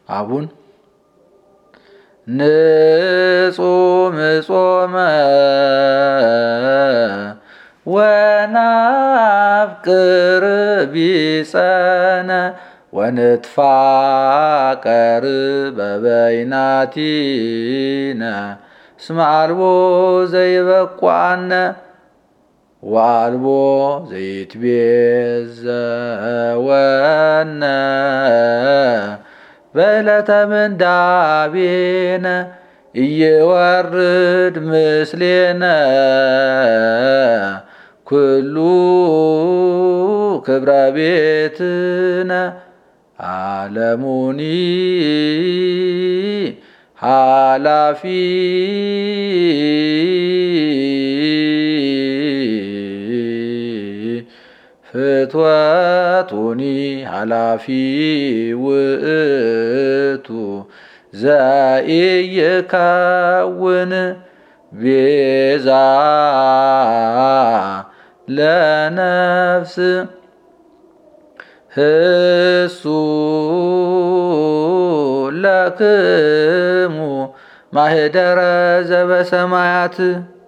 አቡን ንጹም ጾመ ወናፍቅር ቢጸነ ወንትፋቀር በበይናቲነ እስመ አልቦ ዘይበቋነ ወአልቦ ዘይትቤዘወነ በዕለተ ምንዳቤነ ኢይወርድ ምስሌነ ኩሉ ክብረ ቤትነ ዓለሙኒ ኃላፊ ፍትወቱኒ ኃላፊ ውእቱ ዘኢይከውን ቤዛ ለነፍስ ህሱ ለክሙ ማህደረ ዘበሰማያት